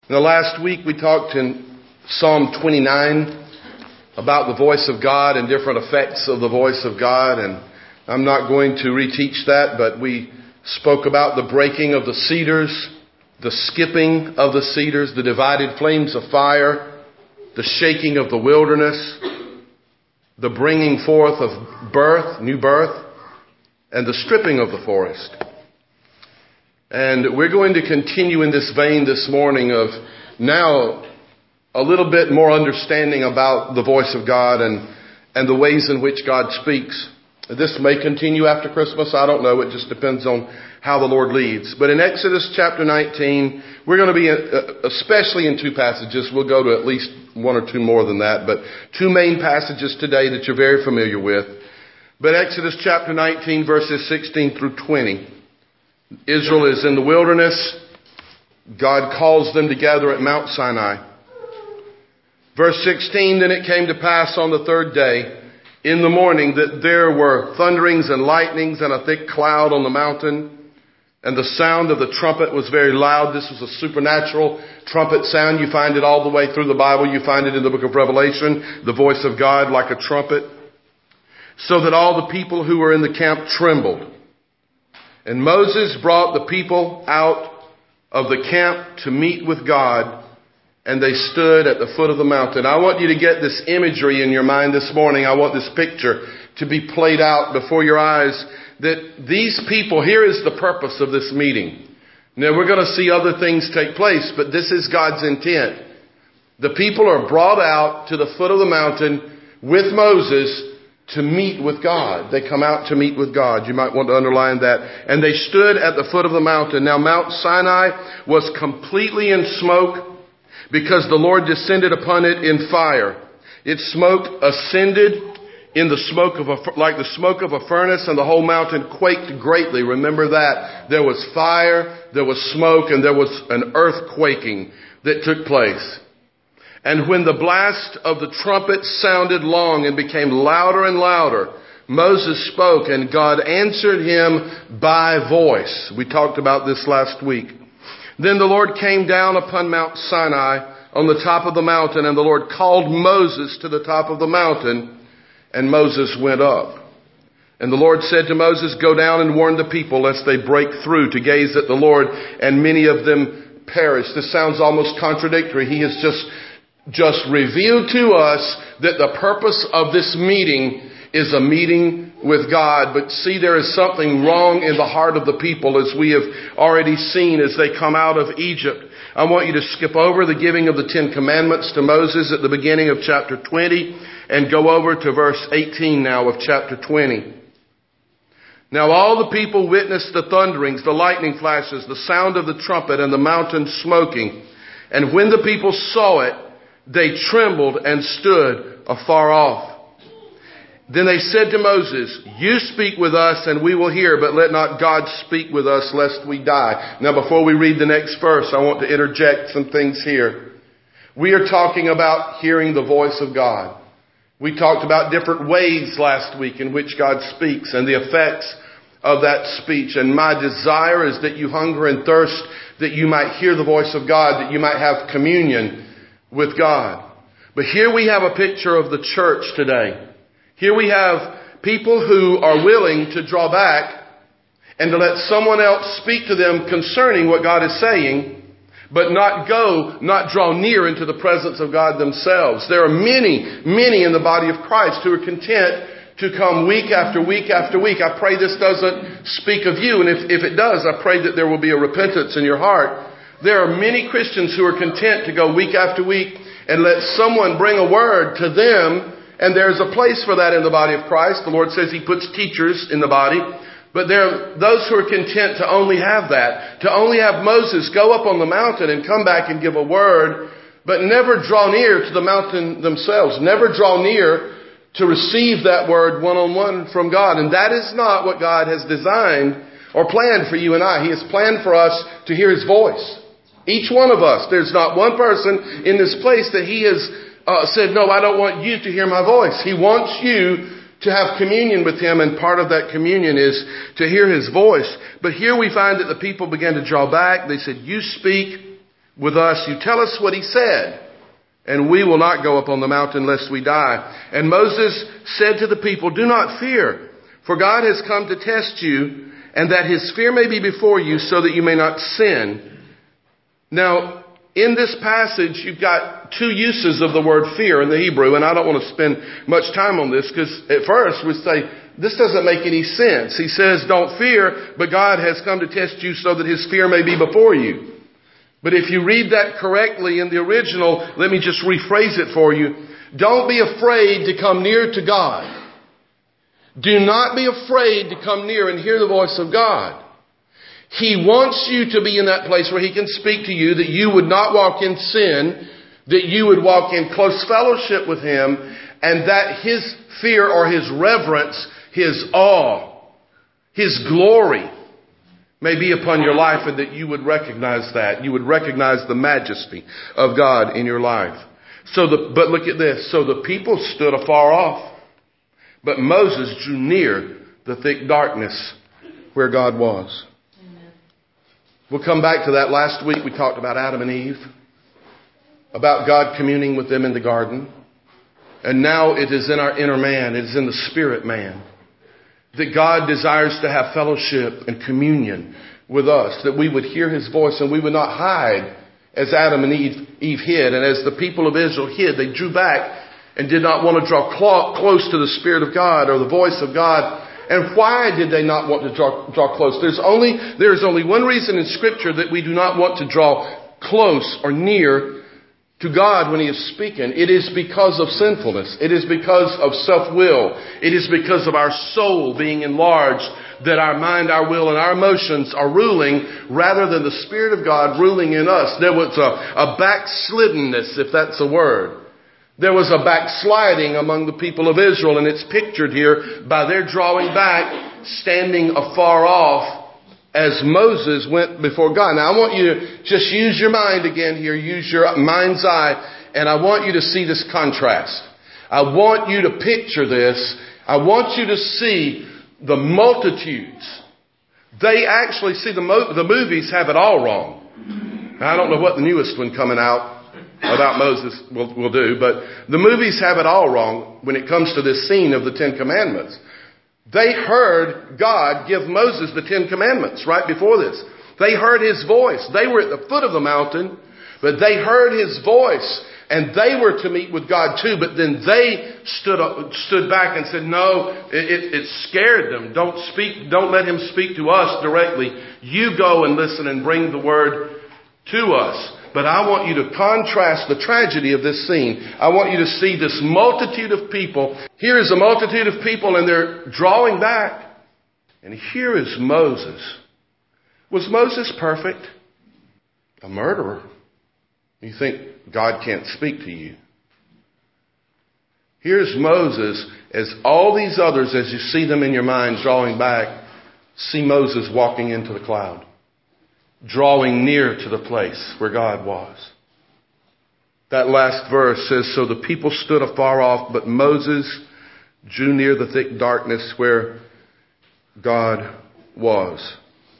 Now, last week we talked in Psalm 29 about the voice of God and different effects of the voice of God, and I'm not going to reteach that, but we spoke about the breaking of the cedars, the skipping of the cedars, the divided flames of fire, the shaking of the wilderness, the bringing forth of birth, new birth, and the stripping of the forest. And we're going to continue in this vein this morning of now a little bit more understanding about the voice of God and the ways in which God speaks. This may continue after Christmas. I don't know. It just depends on how the Lord leads. But in Exodus chapter 19, we're going to be, especially in two passages. We'll go to at least one or two more than that. But two main passages today that you're very familiar with. But Exodus chapter 19, verses 16 through 20. Israel is in the wilderness. God calls them together at Mount Sinai. Verse 16, then it came to pass on the third day in the morning that there were thunderings and lightnings and a thick cloud on the mountain. And the sound of the trumpet was very loud. This was a supernatural trumpet sound. You find it all the way through the Bible. You find it in the book of Revelation, the voice of God like a trumpet. So that all the people who were in the camp trembled. And Moses brought the people out of the camp to meet with God, and they stood at the foot of the mountain. I want you to get this imagery in your mind this morning. I want this picture to be played out before your eyes, that these people, here is the purpose of this meeting. Now, we're going to see other things take place, but this is God's intent. The people are brought out to the foot of the mountain with Moses to meet with God. They come out to meet with God. You might want to underline that. And they stood at the foot of the mountain. Now, Mount Sinai was completely in smoke because the Lord descended upon it in fire. Its smoke ascended in the smoke like the smoke of a furnace, and the whole mountain quaked greatly. Remember that. There was fire, there was smoke, and there was an earthquaking that took place. And when the blast of the trumpet sounded long and became louder and louder, Moses spoke, and God answered him by voice. We talked about this last week. Then the Lord came down upon Mount Sinai on the top of the mountain, and the Lord called Moses to the top of the mountain, and Moses went up. And the Lord said to Moses, go down and warn the people lest they break through to gaze at the Lord, and many of them perish. This sounds almost contradictory. He has just revealed to us that the purpose of this meeting is a meeting with God. But see, there is something wrong in the heart of the people, as we have already seen as they come out of Egypt. I want you to skip over the giving of the Ten Commandments to Moses at the beginning of chapter 20 and go over to verse 18 now of chapter 20. Now all the people witnessed the thunderings, the lightning flashes, the sound of the trumpet, and the mountain smoking. And when the people saw it, they trembled and stood afar off. Then they said to Moses, you speak with us and we will hear, but let not God speak with us lest we die. Now before we read the next verse, I want to interject some things here. We are talking about hearing the voice of God. We talked about different ways last week in which God speaks and the effects of that speech. And my desire is that you hunger and thirst, that you might hear the voice of God, that you might have communion with God. But here we have a picture of the church today. Here we have people who are willing to draw back and to let someone else speak to them concerning what God is saying, but not draw near into the presence of God themselves. There are many, many in the body of Christ who are content to come week after week after week. I pray this doesn't speak of you, and if it does, I pray that there will be a repentance in your heart. There are many Christians who are content to go week after week and let someone bring a word to them, and there's a place for that in the body of Christ. The Lord says He puts teachers in the body, but there are those who are content to only have that, to only have Moses go up on the mountain and come back and give a word, but never draw near to the mountain themselves, never draw near to receive that word one-on-one from God. And that is not what God has designed or planned for you and I. He has planned for us to hear His voice. Each one of us. There's not one person in this place that He has said, no, I don't want you to hear my voice. He wants you to have communion with Him, and part of that communion is to hear His voice. But here we find that the people began to draw back. They said, you speak with us, you tell us what he said, and we will not go up on the mountain lest we die. And Moses said to the people, do not fear, for God has come to test you, and that his fear may be before you, so that you may not sin. Now, in this passage, you've got two uses of the word fear in the Hebrew, and I don't want to spend much time on this, because at first we say, this doesn't make any sense. He says, don't fear, but God has come to test you so that his fear may be before you. But if you read that correctly in the original, let me just rephrase it for you. Don't be afraid to come near to God. Do not be afraid to come near and hear the voice of God. He wants you to be in that place where he can speak to you, that you would not walk in sin, that you would walk in close fellowship with him, and that his fear or his reverence, his awe, his glory may be upon your life, and that you would recognize that. You would recognize the majesty of God in your life. But look at this. So the people stood afar off, but Moses drew near the thick darkness where God was. Amen. We'll come back to that. Last week we talked about Adam and Eve, about God communing with them in the garden. And now it is in our inner man, it is in the spirit man, that God desires to have fellowship and communion with us, that we would hear his voice and we would not hide as Adam and Eve hid. And as the people of Israel hid, they drew back and did not want to draw close to the Spirit of God or the voice of God. And why did they not want to draw close? There is only one reason in Scripture that we do not want to draw close or near to God when he is speaking. It is because of sinfulness. It is because of self-will. It is because of our soul being enlarged, that our mind, our will, and our emotions are ruling rather than the Spirit of God ruling in us. There was a backsliddenness, if that's a word. There was a backsliding among the people of Israel, and it's pictured here by their drawing back, standing afar off, as Moses went before God. Now I want you to just use your mind again here, use your mind's eye, and I want you to see this contrast. I want you to picture this. I want you to see the multitudes. They actually see the movies have it all wrong. Now, I don't know what the newest one coming out about Moses will do, but the movies have it all wrong when it comes to this scene of the Ten Commandments. They heard God give Moses the Ten Commandments right before this. They heard his voice. They were at the foot of the mountain, but they heard his voice, and they were to meet with God too. But then they stood back and said, no, it scared them. Don't let him speak to us directly. You go and listen and bring the word to us. But I want you to contrast the tragedy of this scene. I want you to see this multitude of people. Here is a multitude of people, and they're drawing back. And here is Moses. Was Moses perfect? A murderer. You think God can't speak to you. Here's Moses, as all these others, as you see them in your mind drawing back, see Moses walking into the cloud, drawing near to the place where God was. That last verse says, so the people stood afar off, but Moses drew near the thick darkness where God was.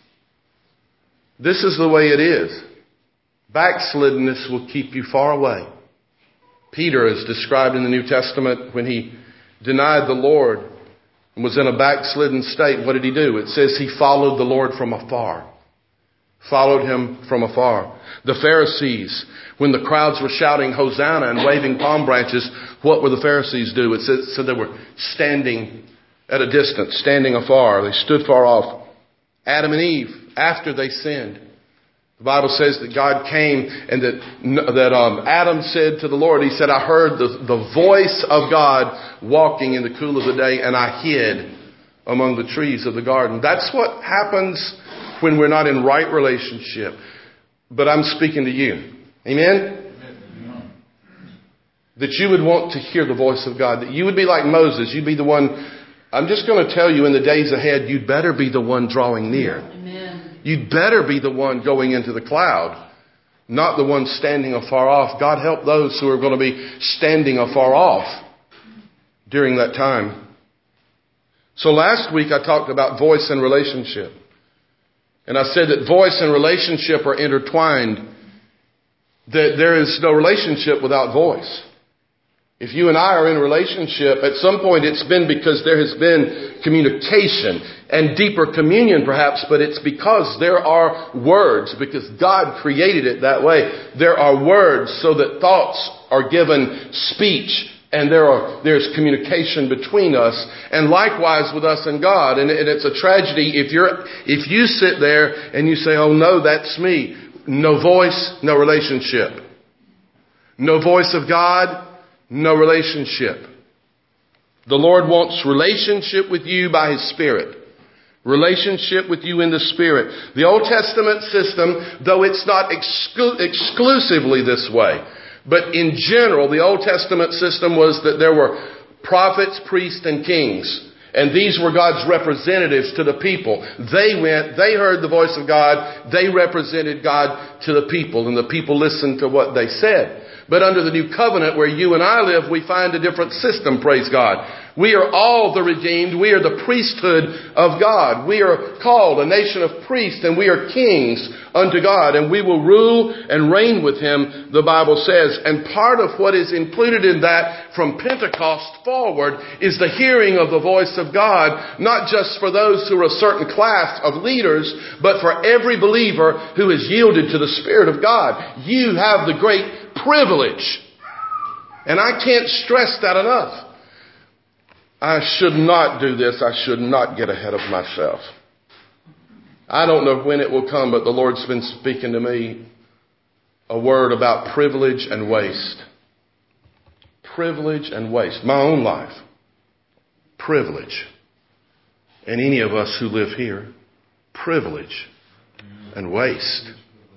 This is the way it is. Backsliddenness will keep you far away. Peter is described in the New Testament when he denied the Lord and was in a backslidden state. What did he do? It says he followed the Lord from afar. Followed him from afar. The Pharisees, when the crowds were shouting Hosanna and waving palm branches, what were the Pharisees do? It said they were standing at a distance, standing afar. They stood far off. Adam and Eve, after they sinned, the Bible says that God came and that Adam said to the Lord, he said, I heard the voice of God walking in the cool of the day, and I hid among the trees of the garden. That's what happens when we're not in right relationship. But I'm speaking to you. Amen? Amen? That you would want to hear the voice of God. That you would be like Moses. You'd be the one. I'm just going to tell you in the days ahead, you'd better be the one drawing near. Amen. You'd better be the one going into the cloud, not the one standing afar off. God help those who are going to be standing afar off during that time. So last week I talked about voice and relationship. And I said that voice and relationship are intertwined. that there is no relationship without voice. If you and I are in a relationship, at some point it's been because there has been communication and deeper communion perhaps, but it's because there are words, because God created it that way. There are words so that thoughts are given speech, and there's communication between us, and likewise with us and God. And it's a tragedy if you sit there and you say, oh no, that's me. No voice, no relationship. No voice of God, no relationship. The Lord wants relationship with you by His Spirit. Relationship with you in the Spirit. The Old Testament system, though it's not exclusively this way, but in general, the Old Testament system was that there were prophets, priests, and kings. And these were God's representatives to the people. They went, they heard the voice of God, they represented God to the people, and the people listened to what they said. But under the new covenant where you and I live, we find a different system, praise God. We are all the redeemed. We are the priesthood of God. We are called a nation of priests, and we are kings unto God, and we will rule and reign with Him, the Bible says. And part of what is included in that from Pentecost forward is the hearing of the voice of God, not just for those who are a certain class of leaders, but for every believer who is yielded to the Spirit of God. You have the great privilege. And I can't stress that enough. I should not do this. I should not get ahead of myself. I don't know when it will come, but the Lord's been speaking to me a word about privilege and waste. Privilege and waste. My own life. Privilege. And any of us who live here. Privilege and waste.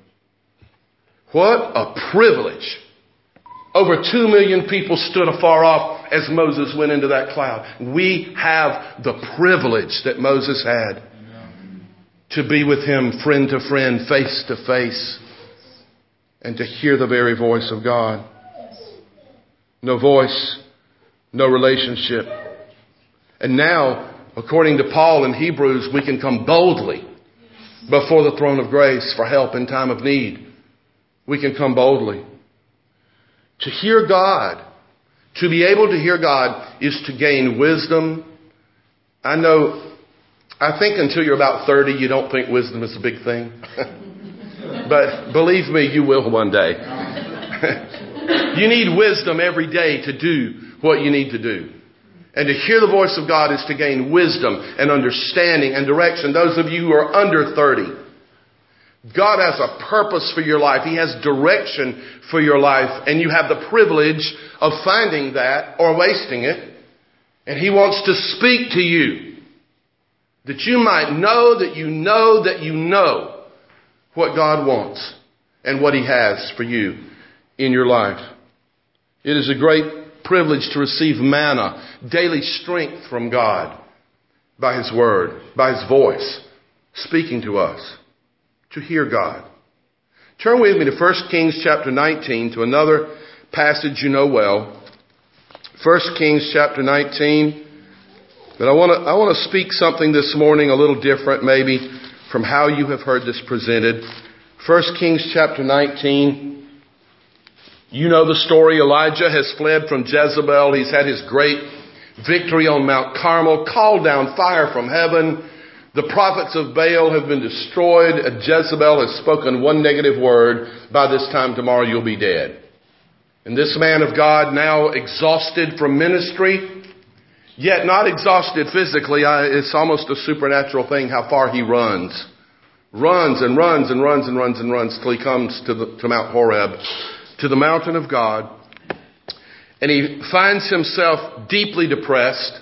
What a privilege. Over 2 million people stood afar off as Moses went into that cloud. We have the privilege that Moses had to be with him friend to friend, face to face, and to hear the very voice of God. No voice, no relationship. And now, according to Paul in Hebrews, we can come boldly before the throne of grace for help in time of need. We can come boldly. To hear God, to be able to hear God is to gain wisdom. I think until you're about 30, you don't think wisdom is a big thing. But believe me, you will one day. You need wisdom every day to do what you need to do. And to hear the voice of God is to gain wisdom and understanding and direction. Those of you who are under 30, God has a purpose for your life. He has direction for your life. And you have the privilege of finding that or wasting it. And He wants to speak to you. That you might know that you know that you know what God wants and what He has for you in your life. It is a great privilege to receive manna, daily strength from God by His Word, by His voice, speaking to us. To hear God. Turn with me to 1 Kings chapter 19, to another passage you know well. 1 Kings chapter 19. But I want to speak something this morning a little different maybe from how you have heard this presented. 1 Kings chapter 19. You know the story. Elijah has fled from Jezebel. He's had his great victory on Mount Carmel, called down fire from heaven. The prophets of Baal have been destroyed. Jezebel has spoken one negative word. By this time tomorrow you'll be dead. And this man of God, now exhausted from ministry, yet not exhausted physically. It's almost a supernatural thing how far he runs. Runs and runs and runs and runs and runs till he comes to Mount Horeb, to the mountain of God. And he finds himself deeply depressed.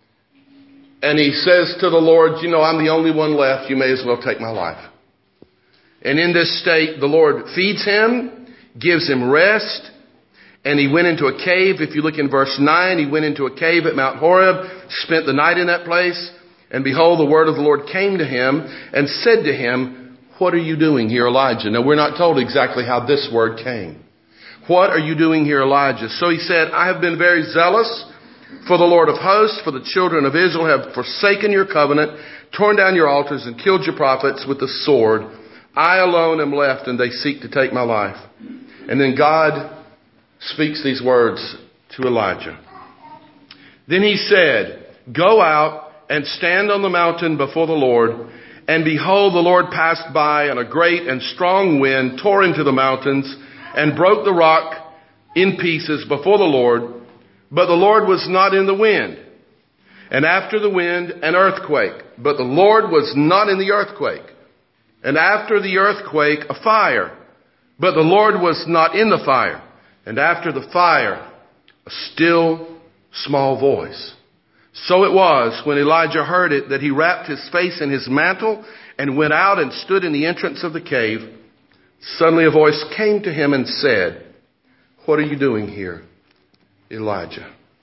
And he says to the Lord, you know, I'm the only one left. You may as well take my life. And in this state, the Lord feeds him, gives him rest. And he went into a cave. If you look in verse 9, he went into a cave at Mount Horeb, spent the night in that place. And behold, the word of the Lord came to him and said to him, what are you doing here, Elijah? Now, we're not told exactly how this word came. What are you doing here, Elijah? So he said, I have been very zealous for the Lord of hosts, for the children of Israel have forsaken your covenant, torn down your altars, and killed your prophets with the sword. I alone am left, and they seek to take my life. And then God speaks these words to Elijah. Then he said, "Go out and stand on the mountain before the Lord." And behold, the Lord passed by, and a great and strong wind tore into the mountains and broke the rock in pieces before the Lord. But the Lord was not in the wind. And after the wind, an earthquake. But the Lord was not in the earthquake. And after the earthquake, a fire. But the Lord was not in the fire. And after the fire, a still small voice. So it was, when Elijah heard it, that he wrapped his face in his mantle and went out and stood in the entrance of the cave. Suddenly a voice came to him and said, "What are you doing here, Elijah?"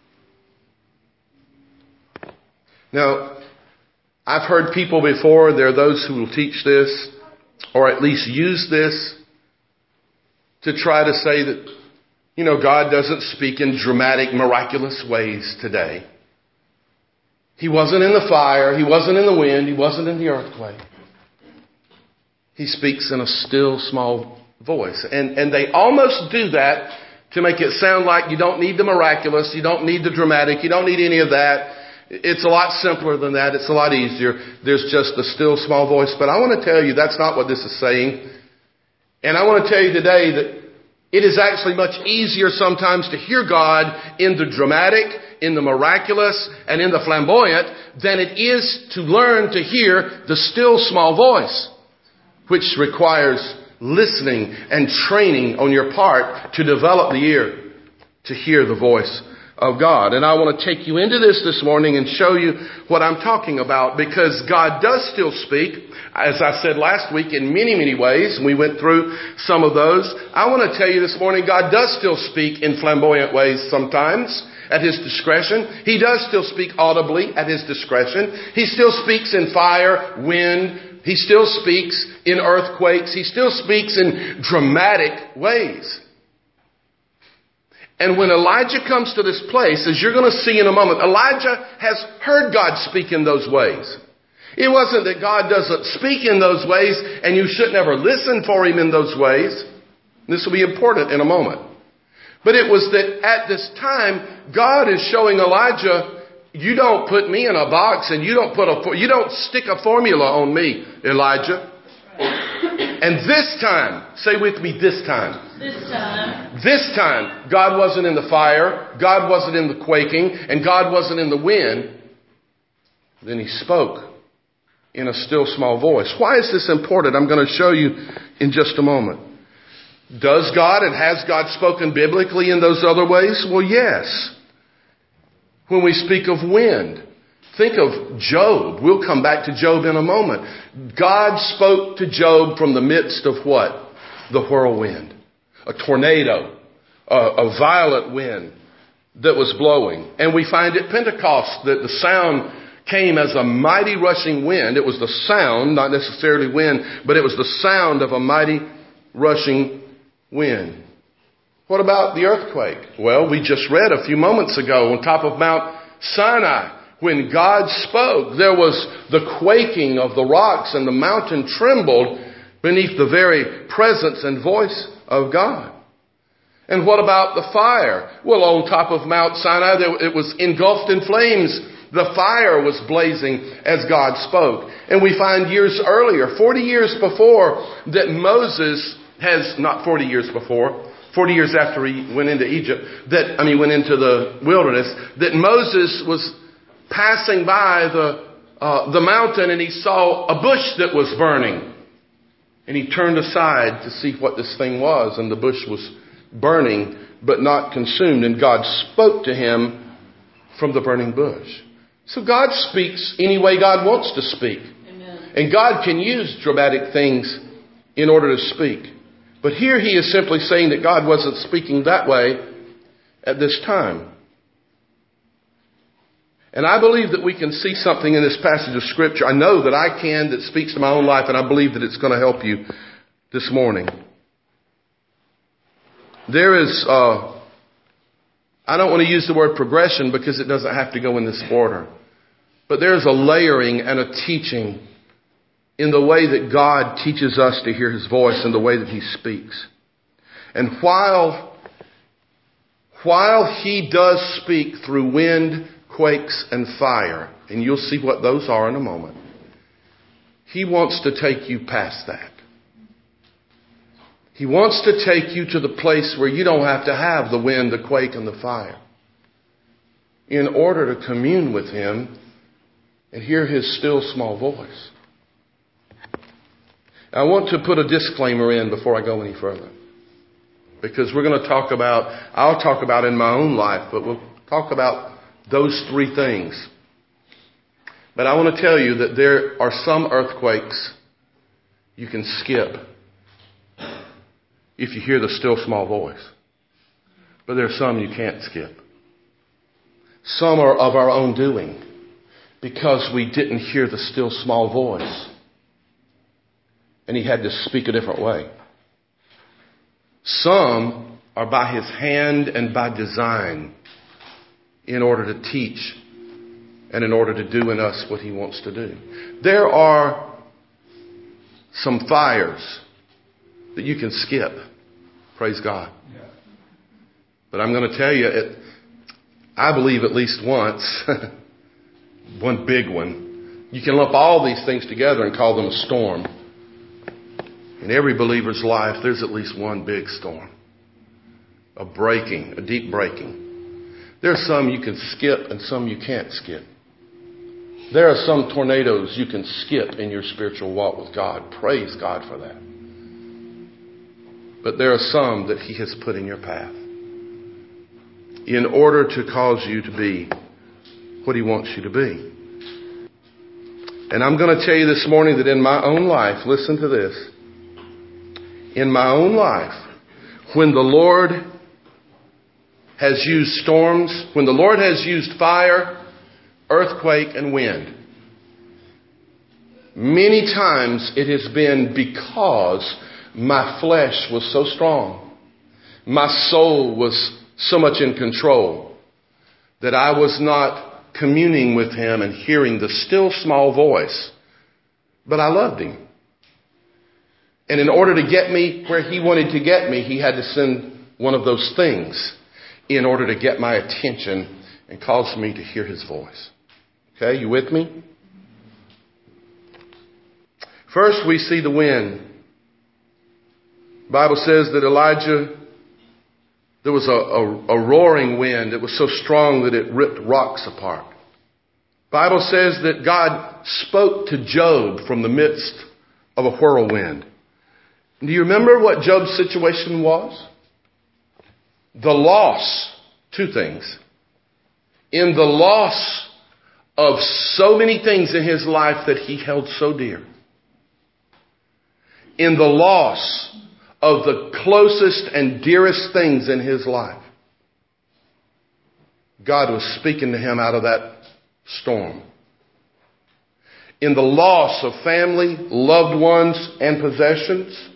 Now, I've heard people before, there are those who will teach this, or at least use this, to try to say that, God doesn't speak in dramatic, miraculous ways today. He wasn't in the fire. He wasn't in the wind. He wasn't in the earthquake. He speaks in a still, small voice. And they almost do that to make it sound like you don't need the miraculous. You don't need the dramatic. You don't need any of that. It's a lot simpler than that. It's a lot easier. There's just the still, small voice. But I want to tell you that's not what this is saying. And I want to tell you today that it is actually much easier sometimes to hear God in the dramatic, in the miraculous, and in the flamboyant than it is to learn to hear the still small voice, which requires listening and training on your part to develop the ear to hear the voice of God. And I want to take you into this morning and show you what I'm talking about, because God does still speak, as I said last week, in many, many ways. And we went through some of those. I want to tell you this morning, God does still speak in flamboyant ways sometimes at His discretion. He does still speak audibly at His discretion. He still speaks in fire, wind. He still speaks in earthquakes. He still speaks in dramatic ways. And when Elijah comes to this place, as you're going to see in a moment, Elijah has heard God speak in those ways. It wasn't that God doesn't speak in those ways and you should never listen for Him in those ways. This will be important in a moment. But it was that at this time, God is showing Elijah, you don't put me in a box and you don't stick a formula on me, Elijah. And this time, say with me, this time. This time, God wasn't in the fire, God wasn't in the quaking, and God wasn't in the wind. Then He spoke in a still small voice. Why is this important? I'm going to show you in just a moment. Does God and has God spoken biblically in those other ways? Well, yes. When we speak of wind, think of Job. We'll come back to Job in a moment. God spoke to Job from the midst of what? The whirlwind. A tornado. A violent wind that was blowing. And we find at Pentecost that the sound came as a mighty rushing wind. It was the sound, not necessarily wind, but it was the sound of a mighty rushing wind. What about the earthquake? Well, we just read a few moments ago on top of Mount Sinai. When God spoke, there was the quaking of the rocks and the mountain trembled beneath the very presence and voice of God. And what about the fire? Well, on top of Mount Sinai, it was engulfed in flames. The fire was blazing as God spoke. And we find years earlier, 40 years before, that Moses has, not 40 years before, 40 years after he went into went into the wilderness, that Moses was passing by the mountain and he saw a bush that was burning. And he turned aside to see what this thing was, and the bush was burning but not consumed. And God spoke to him from the burning bush. So God speaks any way God wants to speak. Amen. And God can use dramatic things in order to speak. But here He is simply saying that God wasn't speaking that way at this time. And I believe that we can see something in this passage of Scripture. I know that I can, that speaks to my own life, and I believe that it's going to help you this morning. There is, I don't want to use the word progression because it doesn't have to go in this order. But there's a layering and a teaching in the way that God teaches us to hear His voice and the way that He speaks. And while he does speak through wind, quakes, and fire, and you'll see what those are in a moment, he wants to take you past that. He wants to take you to the place where you don't have to have the wind, the quake, and the fire in order to commune with him and hear his still small voice. I want to put a disclaimer in before I go any further, because we're going to I'll talk about in my own life, but we'll talk about those three things. But I want to tell you that there are some earthquakes you can skip if you hear the still small voice. But there are some you can't skip. Some are of our own doing because we didn't hear the still small voice. And he had to speak a different way. Some are by his hand and by design in order to teach and in order to do in us what he wants to do. There are some fires that you can skip. Praise God. But I'm going to tell you, I believe at least once, one big one, you can lump all these things together and call them a storm. In every believer's life, there's at least one big storm. A breaking, a deep breaking. There are some you can skip and some you can't skip. There are some tornadoes you can skip in your spiritual walk with God. Praise God for that. But there are some that he has put in your path in order to cause you to be what he wants you to be. And I'm going to tell you this morning that in my own life, listen to this. In my own life, when the Lord has used storms, when the Lord has used fire, earthquake, and wind, many times it has been because my flesh was so strong, my soul was so much in control, that I was not communing with him and hearing the still small voice. But I loved him. And in order to get me where he wanted to get me, he had to send one of those things in order to get my attention and cause me to hear his voice. Okay, you with me? First, we see the wind. The Bible says that Elijah, there was a roaring wind. It was so strong that it ripped rocks apart. The Bible says that God spoke to Job from the midst of a whirlwind. Do you remember what Job's situation was? The loss, two things. In the loss of so many things in his life that he held so dear. In the loss of the closest and dearest things in his life. God was speaking to him out of that storm. In the loss of family, loved ones, and possessions,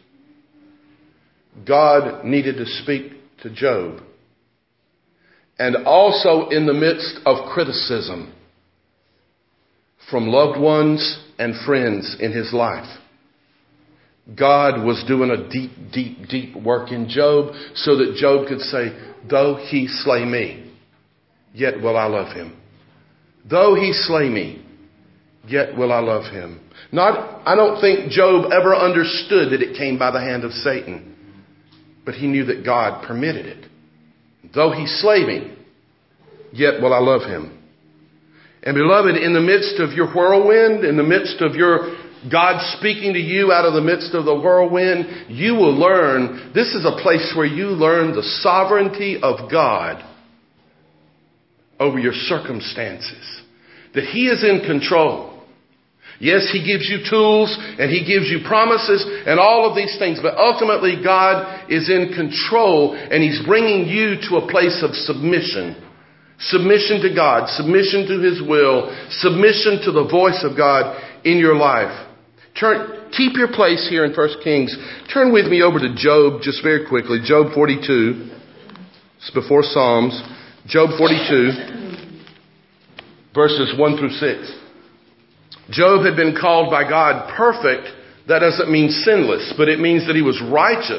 God needed to speak to Job. And also in the midst of criticism from loved ones and friends in his life, God was doing a deep, deep, deep work in Job so that Job could say, though he slay me, yet will I love him. Though he slay me, yet will I love him. I don't think Job ever understood that it came by the hand of Satan. But he knew that God permitted it. Though he slay me, yet will I love him. And beloved, in the midst of your whirlwind, in the midst of your God speaking to you out of the midst of the whirlwind, you will learn, this is a place where you learn the sovereignty of God over your circumstances. That he is in control. Yes, he gives you tools and he gives you promises and all of these things. But ultimately, God is in control and he's bringing you to a place of submission. Submission to God, submission to his will, submission to the voice of God in your life. Keep your place here in 1 Kings. Turn with me over to Job just very quickly. Job 42. It's before Psalms. Job 42, verses 1 through 6. Job had been called by God perfect. That doesn't mean sinless, but it means that he was righteous.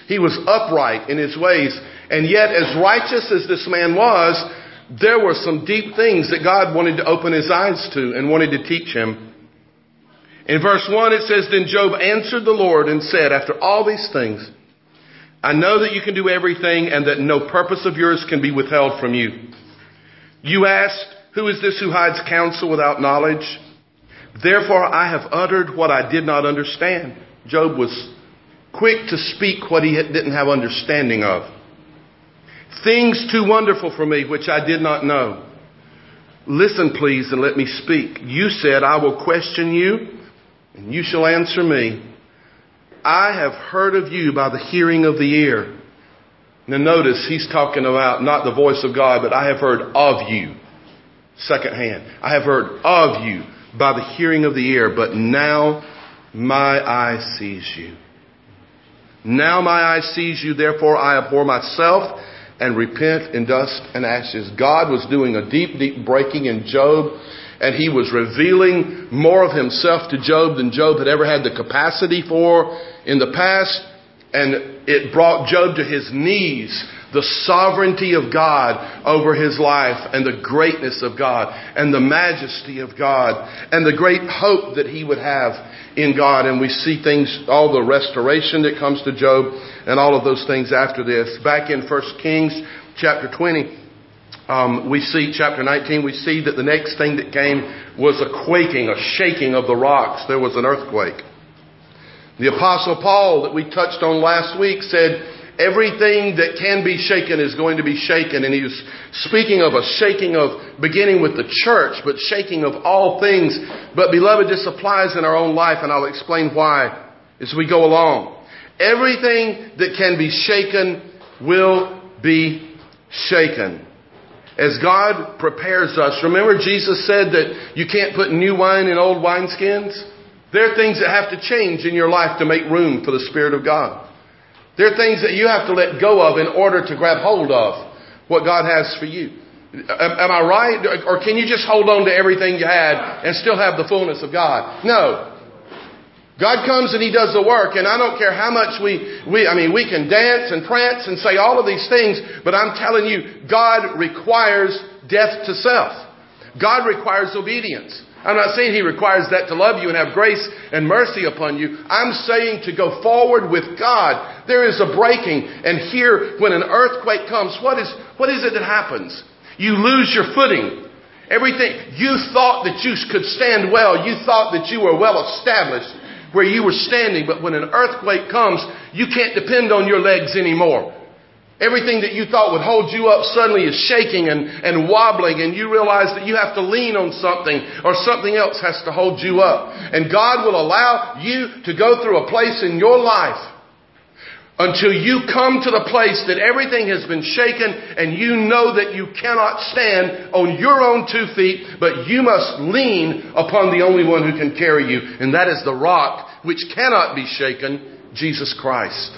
He was upright in his ways. And yet, as righteous as this man was, there were some deep things that God wanted to open his eyes to and wanted to teach him. In verse 1 it says, "Then Job answered the Lord and said, after all these things, I know that you can do everything and that no purpose of yours can be withheld from you. You asked, who is this who hides counsel without knowledge? Therefore I have uttered what I did not understand." Job was quick to speak what he didn't have understanding of. "Things too wonderful for me, which I did not know. Listen, please, and let me speak. You said, I will question you, and you shall answer me. I have heard of you by the hearing of the ear." Now notice, he's talking about not the voice of God, but I have heard of you. Second hand. I have heard of you by the hearing of the ear, but now my eye sees you. Now my eye sees you, therefore I abhor myself and repent in dust and ashes. God was doing a deep, deep breaking in Job, and he was revealing more of himself to Job than Job had ever had the capacity for in the past. And it brought Job to his knees, the sovereignty of God over his life and the greatness of God and the majesty of God and the great hope that he would have in God. And we see things, all the restoration that comes to Job and all of those things after this. Back in 1 Kings chapter 20, we see chapter 19, we see that the next thing that came was a quaking, a shaking of the rocks. There was an earthquake. The Apostle Paul that we touched on last week said everything that can be shaken is going to be shaken. And he was speaking of a shaking of beginning with the church, but shaking of all things. But beloved, this applies in our own life, and I'll explain why as we go along. Everything that can be shaken will be shaken. As God prepares us, remember Jesus said that you can't put new wine in old wineskins? There are things that have to change in your life to make room for the Spirit of God. There are things that you have to let go of in order to grab hold of what God has for you. Am I right? Or can you just hold on to everything you had and still have the fullness of God? No. God comes and He does the work, and I don't care how much we can dance and prance and say all of these things, but I'm telling you, God requires death to self. God requires obedience. I'm not saying He requires that to love you and have grace and mercy upon you. I'm saying to go forward with God. There is a breaking. And here, when an earthquake comes, what is it that happens? You lose your footing. Everything. You thought that you could stand well. You thought that you were well established where you were standing. But when an earthquake comes, you can't depend on your legs anymore. Everything that you thought would hold you up suddenly is shaking and wobbling, and you realize that you have to lean on something or something else has to hold you up. And God will allow you to go through a place in your life until you come to the place that everything has been shaken and you know that you cannot stand on your own 2 feet, but you must lean upon the only one who can carry you, and that is the rock which cannot be shaken, Jesus Christ.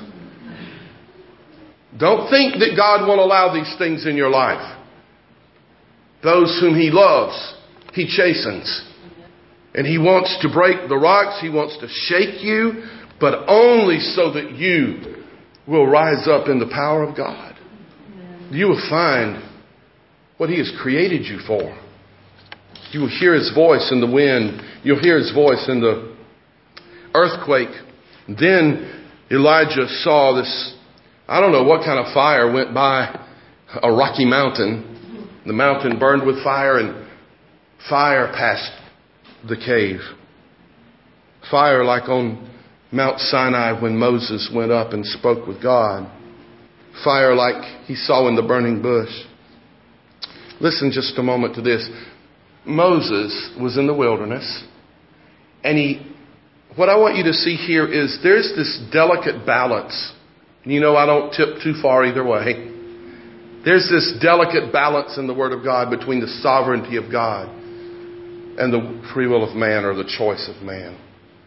Don't think that God won't allow these things in your life. Those whom He loves, He chastens. And He wants to break the rocks. He wants to shake you, but only so that you will rise up in the power of God. You will find what He has created you for. You will hear His voice in the wind. You'll hear His voice in the earthquake. Then Elijah saw this, I don't know what kind of fire went by a rocky mountain. The mountain burned with fire, and fire passed the cave. Fire like on Mount Sinai when Moses went up and spoke with God. Fire like he saw in the burning bush. Listen just a moment to this. Moses was in the wilderness, and what I want you to see here is there's this delicate balance. You know, I don't tip too far either way. There's this delicate balance in the Word of God between the sovereignty of God and the free will of man, or the choice of man.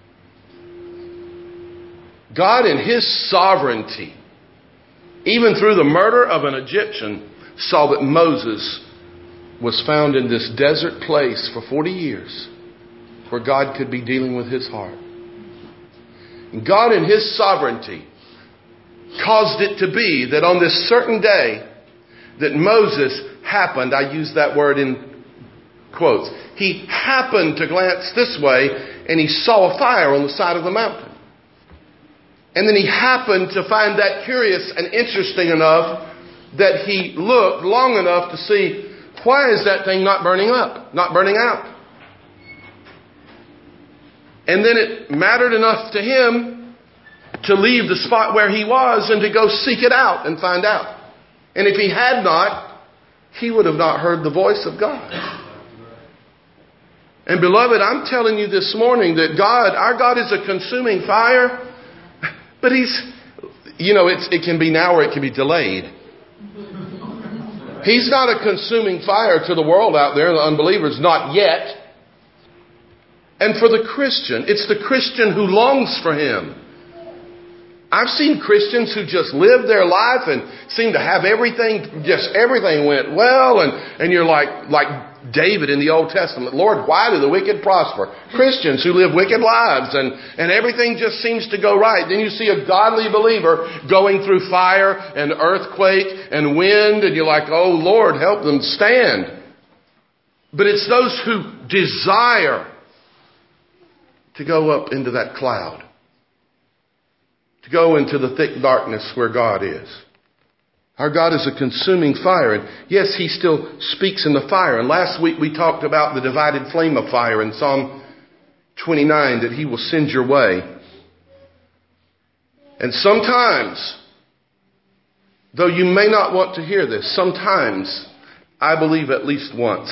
God in His sovereignty, even through the murder of an Egyptian, saw that Moses was found in this desert place for 40 years where God could be dealing with his heart. And God in His sovereignty caused it to be that on this certain day that Moses happened, I use that word in quotes, he happened to glance this way and he saw a fire on the side of the mountain. And then he happened to find that curious and interesting enough that he looked long enough to see, why is that thing not burning up, not burning out? And then it mattered enough to him to leave the spot where he was and to go seek it out and find out. And if he had not, he would have not heard the voice of God. And beloved, I'm telling you this morning that God, our God is a consuming fire, but it can be now or it can be delayed. He's not a consuming fire to the world out there, the unbelievers, not yet. And for the Christian, it's the Christian who longs for Him. I've seen Christians who just live their life and seem to have everything, just everything went well. And you're like David in the Old Testament. Lord, why do the wicked prosper? Christians who live wicked lives and everything just seems to go right. Then you see a godly believer going through fire and earthquake and wind. And you're like, oh Lord, help them stand. But it's those who desire to go up into that cloud. To go into the thick darkness where God is. Our God is a consuming fire. And yes, He still speaks in the fire. And last week we talked about the divided flame of fire in Psalm 29, that He will send your way. And sometimes, though you may not want to hear this, sometimes, I believe at least once,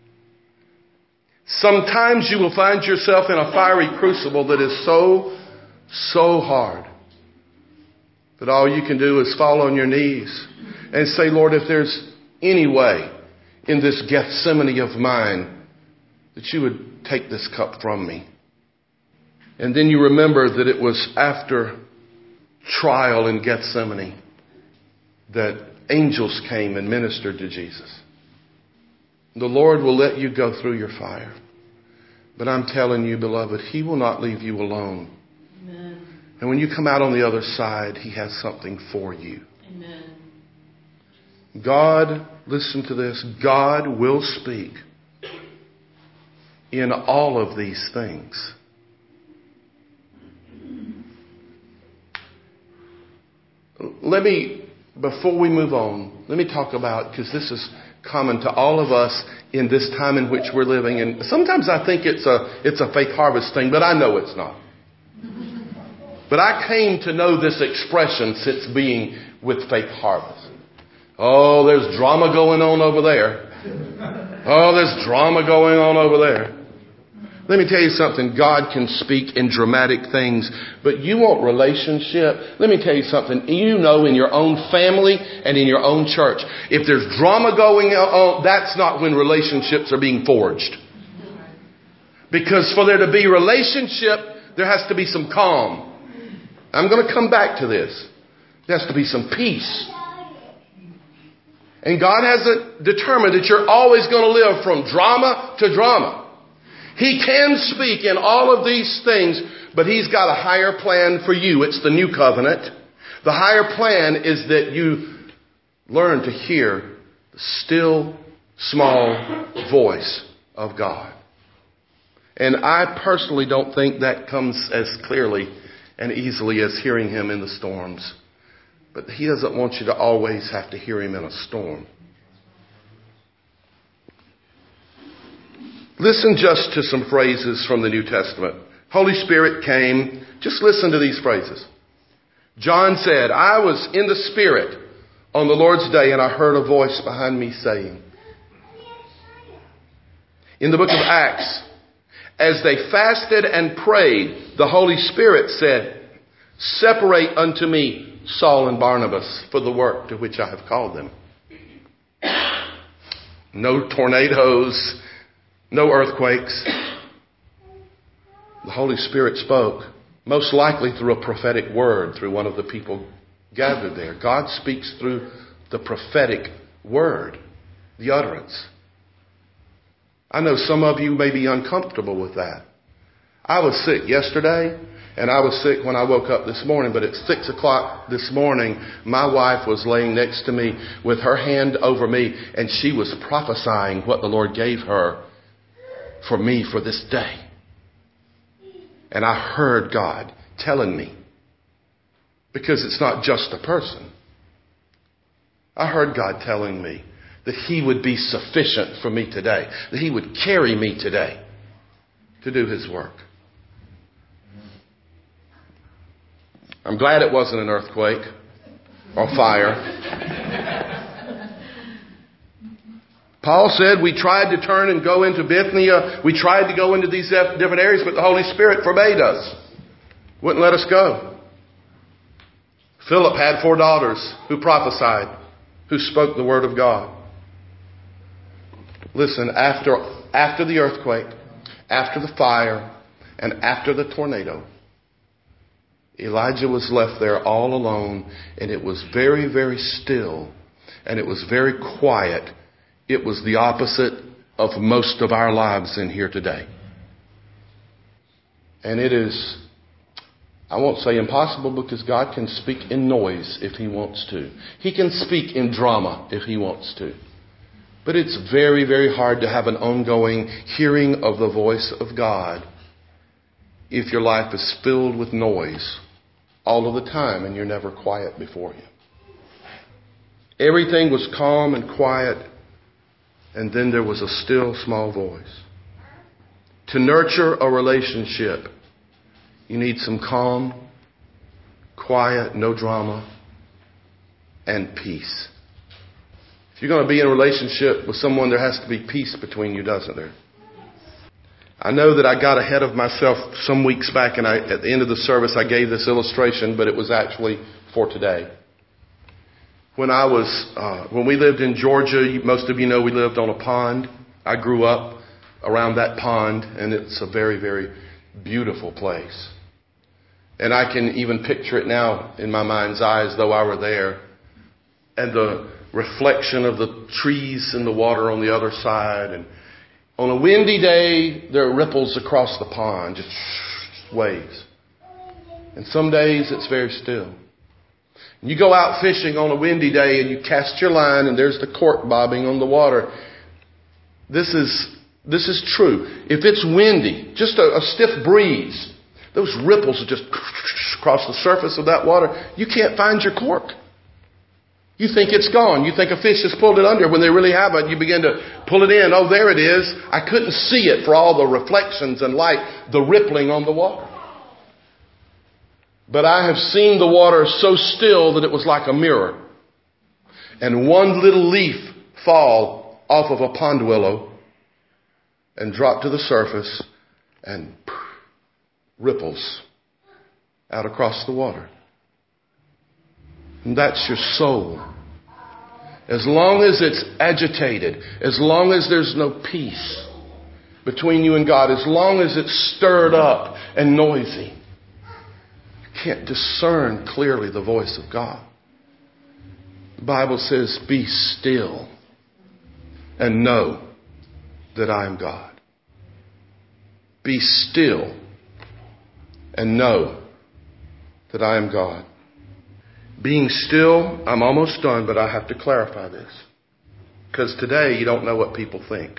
sometimes you will find yourself in a fiery crucible that is so hard that all you can do is fall on your knees and say, Lord, if there's any way in this Gethsemane of mine that you would take this cup from me. And then you remember that it was after trial in Gethsemane that angels came and ministered to Jesus. The Lord will let you go through your fire. But I'm telling you, beloved, He will not leave you alone. Amen. And when you come out on the other side, He has something for you. Amen. God, listen to this, God will speak in all of these things. Before we move on, let me talk about, because this is common to all of us in this time in which we're living. And sometimes I think it's a Faith Harvest thing, but I know it's not. But I came to know this expression since being with Faith Harvest. Oh, there's drama going on over there. Oh, there's drama going on over there. Let me tell you something. God can speak in dramatic things, but you want relationship. Let me tell you something. You know, in your own family and in your own church, if there's drama going on, that's not when relationships are being forged. Because for there to be relationship, there has to be some calm. I'm going to come back to this. There has to be some peace. And God hasn't determined that you're always going to live from drama to drama. He can speak in all of these things, but He's got a higher plan for you. It's the new covenant. The higher plan is that you learn to hear the still, small voice of God. And I personally don't think that comes as clearly and easily as hearing Him in the storms. But He doesn't want you to always have to hear Him in a storm. Listen just to some phrases from the New Testament. Holy Spirit came. Just listen to these phrases. John said, I was in the Spirit on the Lord's day, and I heard a voice behind me saying. In the book of Acts, as they fasted and prayed, the Holy Spirit said, separate unto me Saul and Barnabas for the work to which I have called them. No tornadoes. No earthquakes. The Holy Spirit spoke, most likely through a prophetic word, through one of the people gathered there. God speaks through the prophetic word, the utterance. I know some of you may be uncomfortable with that. I was sick yesterday, And I was sick when I woke up this morning, but at 6 o'clock this morning, my wife was laying next to me with her hand over me, and she was prophesying what the Lord gave her for me for this day. And I heard God telling me, because it's not just a person. I heard God telling me that He would be sufficient for me today, that He would carry me today to do His work. I'm glad it wasn't an earthquake or fire. Paul said we tried to turn and go into Bithynia. We tried to go into these different areas, but the Holy Spirit forbade us. Wouldn't let us go. Philip had 4 daughters who prophesied, who spoke the word of God. Listen, after the earthquake, after the fire, and after the tornado, Elijah was left there all alone, and it was very, very still, and it was very quiet. It was the opposite of most of our lives in here today. And it is, I won't say impossible, because God can speak in noise if He wants to. He can speak in drama if He wants to. But it's very, very hard to have an ongoing hearing of the voice of God if your life is filled with noise all of the time and you're never quiet before Him. Everything was calm and quiet, and then there was a still small voice. To nurture a relationship, you need some calm, quiet, no drama, and peace. If you're going to be in a relationship with someone, there has to be peace between you, doesn't there? I know that I got ahead of myself some weeks back, and at the end of the service I gave this illustration, but it was actually for today. When we lived in Georgia, most of you know we lived on a pond. I grew up around that pond, and it's a very, very beautiful place. And I can even picture it now in my mind's eye as though I were there. And the reflection of the trees and the water on the other side. And on a windy day, there are ripples across the pond, just waves. And some days it's very still. And you go out fishing on a windy day and you cast your line and there's the cork bobbing on the water. This is true. If it's windy, just a stiff breeze, those ripples just across the surface of that water, you can't find your cork. You think it's gone. You think a fish has pulled it under when they really haven't. You begin to pull it in. Oh, there it is. I couldn't see it for all the reflections and light, the rippling on the water. But I have seen the water so still that it was like a mirror. And one little leaf fall off of a pond willow and drop to the surface and ripples out across the water. And that's your soul. As long as it's agitated, as long as there's no peace between you and God, as long as it's stirred up and noisy, you can't discern clearly the voice of God. The Bible says, be still and know that I am God. Be still and know that I am God. Being still, I'm almost done, but I have to clarify this. Because today you don't know what people think.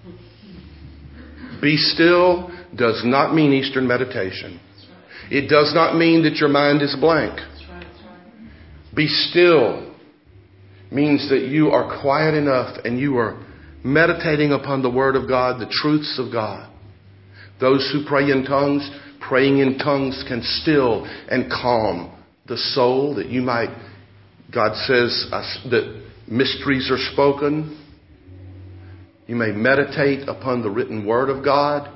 Be still does not mean Eastern meditation. It does not mean that your mind is blank. Be still means that you are quiet enough and you are meditating upon the Word of God, the truths of God. Those who pray in tongues, praying in tongues can still and calm the soul, that you might, God says that mysteries are spoken. You may meditate upon the written Word of God.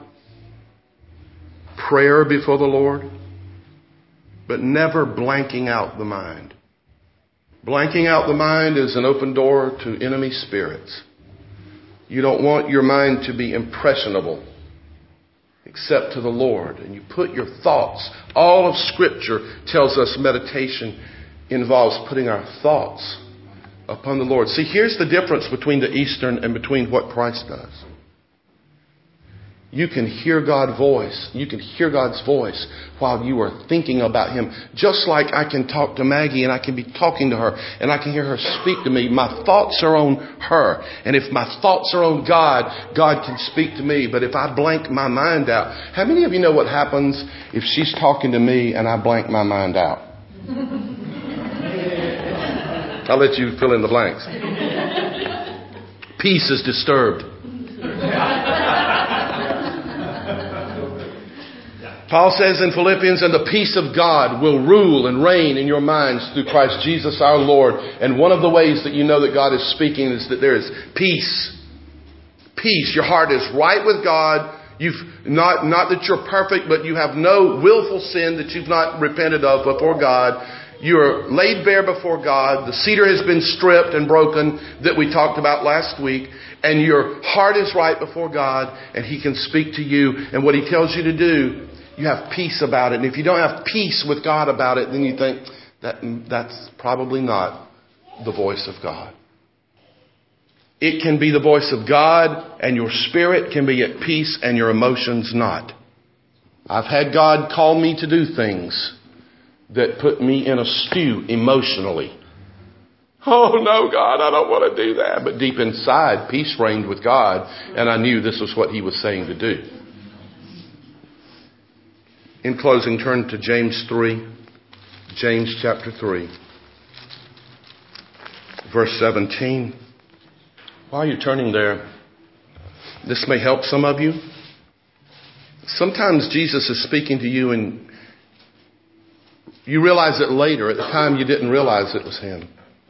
Prayer before the Lord. But never blanking out the mind. Blanking out the mind is an open door to enemy spirits. You don't want your mind to be impressionable except to the Lord. And you put your thoughts. All of Scripture tells us meditation involves putting our thoughts upon the Lord. See, here's the difference between the Eastern and between what Christ does. You can hear God's voice. You can hear God's voice while you are thinking about Him. Just like I can talk to Maggie and I can be talking to her and I can hear her speak to me. My thoughts are on her. And if my thoughts are on God, God can speak to me. But if I blank my mind out, how many of you know what happens if she's talking to me and I blank my mind out? I'll let you fill in the blanks. Peace is disturbed. Paul says in Philippians, and the peace of God will rule and reign in your minds through Christ Jesus our Lord. And one of the ways that you know that God is speaking is that there is peace. Peace. Your heart is right with God. You've not that you're perfect, but you have no willful sin that you've not repented of before God. You're laid bare before God. The cedar has been stripped and broken that we talked about last week. And your heart is right before God, and He can speak to you. And what He tells you to do, you have peace about it. And if you don't have peace with God about it, then you think that's probably not the voice of God. It can be the voice of God, and your spirit can be at peace and your emotions not. I've had God call me to do things that put me in a stew emotionally. Oh no, God, I don't want to do that. But deep inside, peace reigned with God, and I knew this was what He was saying to do. In closing, turn to James 3. James chapter 3. Verse 17. While you're turning there, this may help some of you. Sometimes Jesus is speaking to you and you realize it later. At the time you didn't realize it was Him.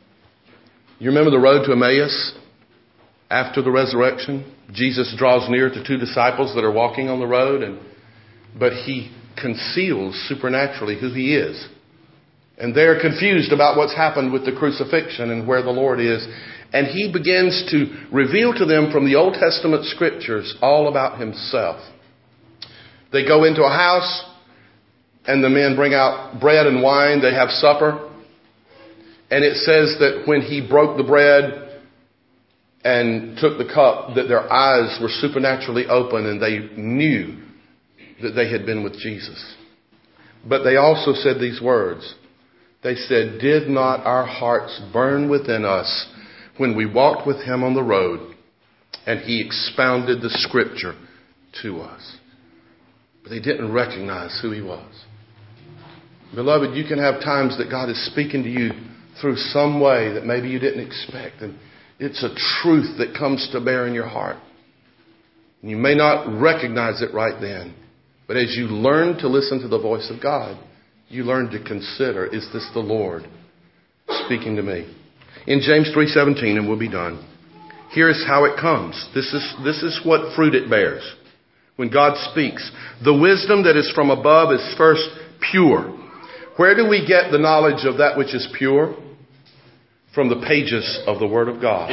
You remember the road to Emmaus? After the resurrection, Jesus draws near to two disciples that are walking on the road, but He conceals supernaturally who He is. And they're confused about what's happened with the crucifixion and where the Lord is. And He begins to reveal to them from the Old Testament scriptures all about Himself. They go into a house and the men bring out bread and wine. They have supper. And it says that when He broke the bread and took the cup, that their eyes were supernaturally open and they knew that they had been with Jesus. But they also said these words. They said, did not our hearts burn within us when we walked with Him on the road and He expounded the scripture to us? But they didn't recognize who He was. Beloved, you can have times that God is speaking to you through some way that maybe you didn't expect. And it's a truth that comes to bear in your heart. You may not recognize it right then. But as you learn to listen to the voice of God, you learn to consider, is this the Lord speaking to me? In James 3:17, and we'll be done. Here's how it comes. This is what fruit it bears. When God speaks, the wisdom that is from above is first pure. Where do we get the knowledge of that which is pure? From the pages of the Word of God.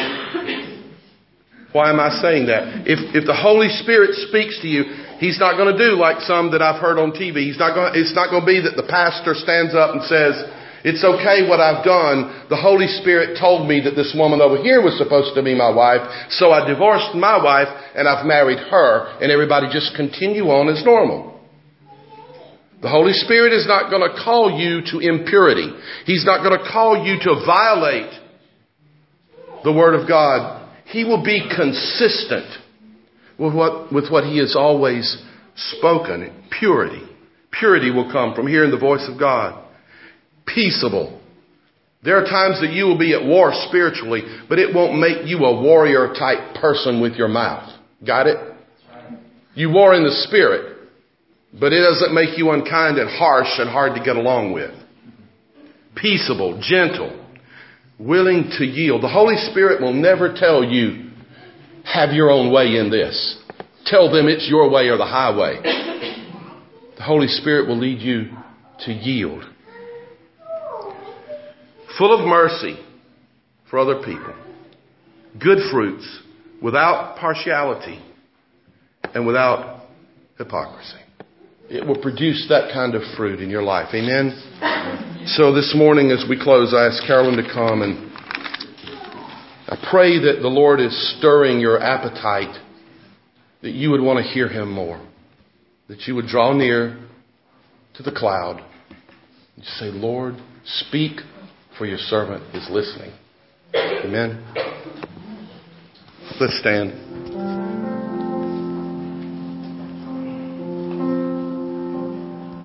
Why am I saying that? If the Holy Spirit speaks to you, He's not going to do like some that I've heard on TV. It's not going to be that the pastor stands up and says, it's okay what I've done. The Holy Spirit told me that this woman over here was supposed to be my wife. So I divorced my wife and I've married her. And everybody just continue on as normal. The Holy Spirit is not going to call you to impurity. He's not going to call you to violate the Word of God. He will be consistent with what He has always spoken. Purity. Purity will come from hearing the voice of God. Peaceable. There are times that you will be at war spiritually, but it won't make you a warrior type person with your mouth. Got it? You war in the spirit, but it doesn't make you unkind and harsh and hard to get along with. Peaceable, gentle, willing to yield. The Holy Spirit will never tell you, have your own way in this. Tell them it's your way or the highway. The Holy Spirit will lead you to yield. Full of mercy for other people. Good fruits without partiality and without hypocrisy. It will produce that kind of fruit in your life. Amen? So this morning as we close, I ask Carolyn to come, and I pray that the Lord is stirring your appetite that you would want to hear Him more. That you would draw near to the cloud and say, Lord, speak, for your servant is listening. Amen. Let's stand.